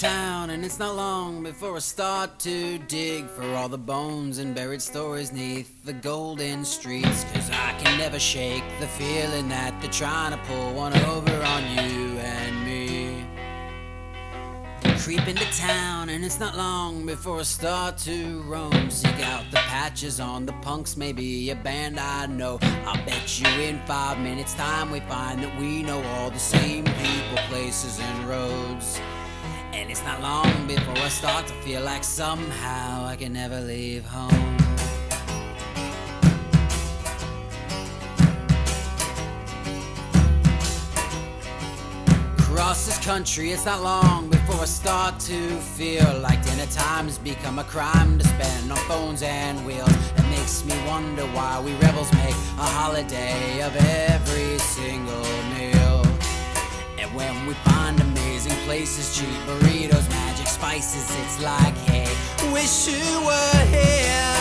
town, and it's not long before I start to dig for all the bones and buried stories neath the golden streets. Cause I can never shake the feeling that they're trying to pull one over on you and me. Creep into town, and it's not long before I start to roam. Seek out the patches on the punks, maybe a band I know. I'll bet you in 5 minutes time we find that we know all the same people, places and roads. And it's not long before I start to feel like somehow I can never leave home. Across this country, it's not long before I start to feel like dinner time has become a crime to spend on phones and wheels. It makes me wonder why we rebels make a holiday of every single meal. And when we find amazing places, cheap burritos, magic spices, it's like, hey, wish you were here.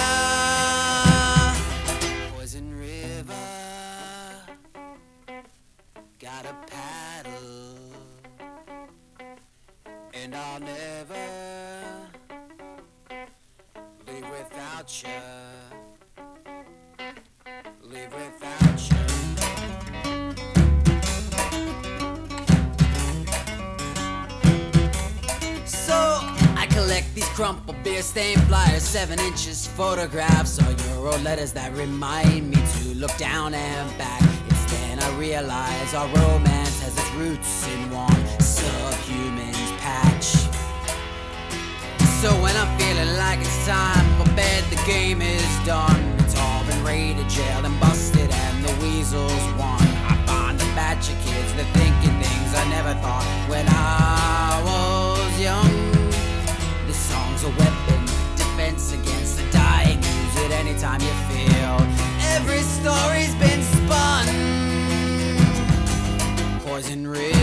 Poison River, gotta paddle, and I'll never leave without you. Leave without you. Collect these crumpled beer stained flyers, 7 inches photographs, or Euro letters that remind me to look down and back. It's then I realize our romance has its roots in one subhuman's patch. So when I'm feeling like it's time for bed, the game is done. It's all been raided, jailed and busted, and the weasels won. I find a batch of kids that thinking things I never thought when I was young. This song's a weapon, defense against the dying. Use it anytime you feel every story's been spun. Poison River.